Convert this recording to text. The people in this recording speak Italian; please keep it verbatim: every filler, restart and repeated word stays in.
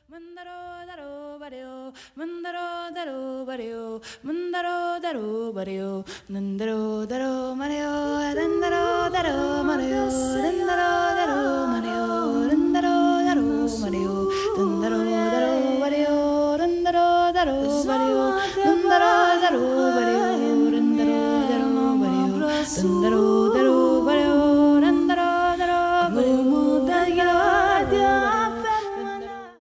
Mandaro daro bareo, mandaro daro bareo, mandaro daro bareo, nandaro daro mareo, dandaro daro mareo, dandaro daro mareo, dandaro daro mareo, dandaro daro bareo, dandaro daro bareo, dandaro daro bareo, dandaro daro bareo, dandaro